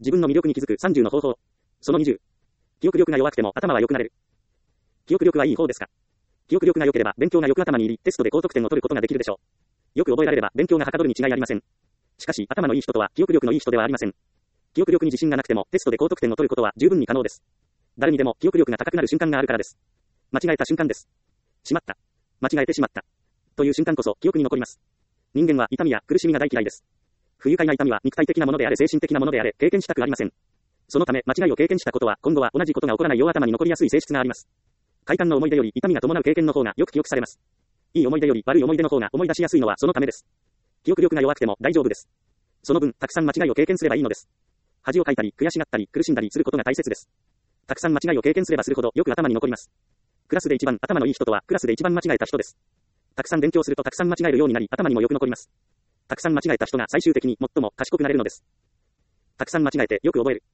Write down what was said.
自分の魅力に気づく30の方法。その20。記憶力が弱くても頭は良くなれる。記憶力はいい方ですか？記憶力が良ければ勉強がよく頭に入り、テストで高得点を取ることができるでしょう。よく覚えられれば勉強がはかどるに違いありません。しかし、頭のいい人とは記憶力のいい人ではありません。記憶力に自信がなくてもテストで高得点を取ることは十分に可能です。誰にでも記憶力が高くなる瞬間があるからです。間違えた瞬間です。しまった。間違えてしまった。という瞬間こそ記憶に残ります。人間は痛みや苦しみが大嫌いです。不愉快な痛みは肉体的なものであれ精神的なものであれ経験したくありません。そのため間違いを経験したことは今後は同じことが起こらないよう頭に残りやすい性質があります。快感の思い出より痛みが伴う経験の方がよく記憶されます。いい思い出より悪い思い出の方が思い出しやすいのはそのためです。記憶力が弱くても大丈夫です。その分たくさん間違いを経験すればいいのです。恥をかいたり悔しがったり苦しんだりすることが大切です。たくさん間違いを経験すればするほどよく頭に残ります。クラスで一番頭のいい人とはクラスで一番間違えた人です。たくさん勉強するとたくさん間違えるようになり頭にもよく残ります。たくさん間違えた人が最終的に最も賢くなれるのです。たくさん間違えてよく覚える。